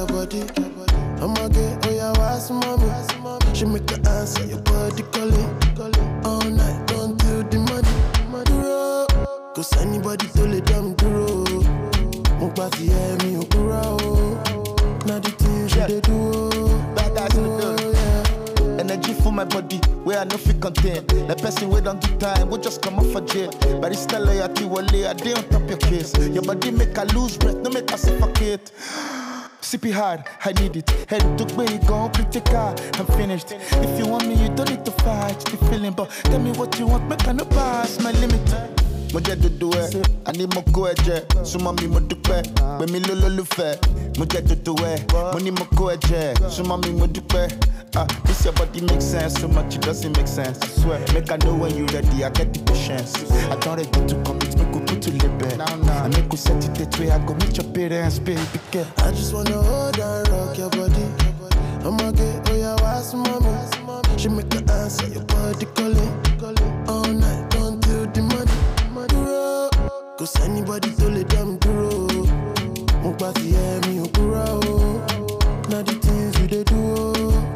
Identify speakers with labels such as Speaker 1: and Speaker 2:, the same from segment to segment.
Speaker 1: your body. I'ma get, oh yeah, what's mommy? She make her answer your body calling. All night until the money. Duro, cause anybody told it them duro. Mukbati yeah me ukura oh. Now the things they do.
Speaker 2: Badass yeah. Energy for my body, where I no fit contain. The person we don't give time, we just come off for jail. But it's still loyalty, wale, I day on top your case. Your body make her lose breath, no make her suffocate. CP hard, I need it. Head to way, go critical, I'm finished. If you want me, you don't need to fight the feeling. But tell me what you want, make I no pass my limit. Moje do it, I need more courage. So mommy mo dupe, when me lolo fe. Moje do it, money mo courage. So mommy mo dupe. This your body makes sense so much it doesn't make sense. I swear, make I know when you ready. I get the patience. I don't ready to commit, make you put to live. I make you set it that way. I go meet your parents, baby girl.
Speaker 1: I just wanna hold and rock your body. I'ma get, oh yeah, what's mommy? She make her answer your body calling. All night until the money. Cause anybody told it them duro. Mukbati yeah me ukura oh. Now the things you they do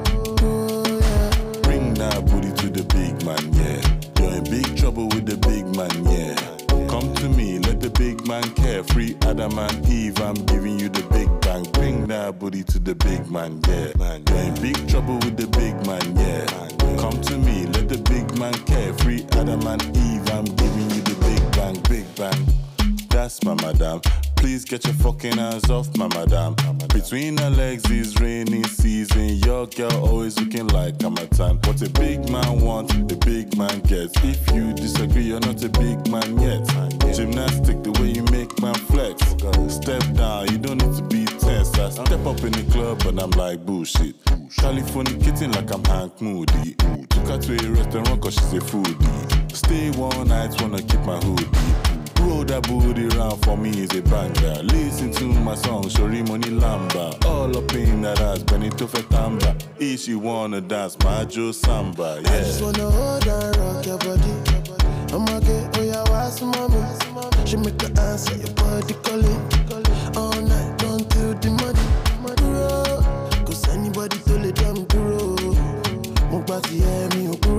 Speaker 1: yeah.
Speaker 3: Bring that booty to the big man, yeah. You're in big trouble with the big man, yeah. Come to me, let the big man care. Free Adam and Eve, I'm giving you the big bang. Bring that booty to the big man, yeah. You're in big trouble with the big man, yeah. Come to me, let the big man care. Free Adam and Eve, I'm giving you the big bang, big bang. That's my madam. Please get your fucking hands off my madam. Between her legs is rainy season. Your girl always looking like I'm a tan. What a big man wants, a big man gets. If you disagree, you're not a big man yet. Gymnastic, the way you make man flex. Step down, you don't need to be tense. I step up in the club and I'm like bullshit. California kitten like I'm Hank Moody. Took her to a restaurant cause she's a foodie. Stay one night, wanna keep my hoodie. Roll that booty round for me is a banger. Listen to my song, Shori Money Lamba. All up in that ass, Benito Fetamba. If she wanna dance, Majo Samba, yeah.
Speaker 1: I just wanna hold and rock your body. I'ma get, oh yeah, what's mommy? She make her answer your body calling. All night until the money. Cause anybody told it them duro. Mukbati yeah me ukura.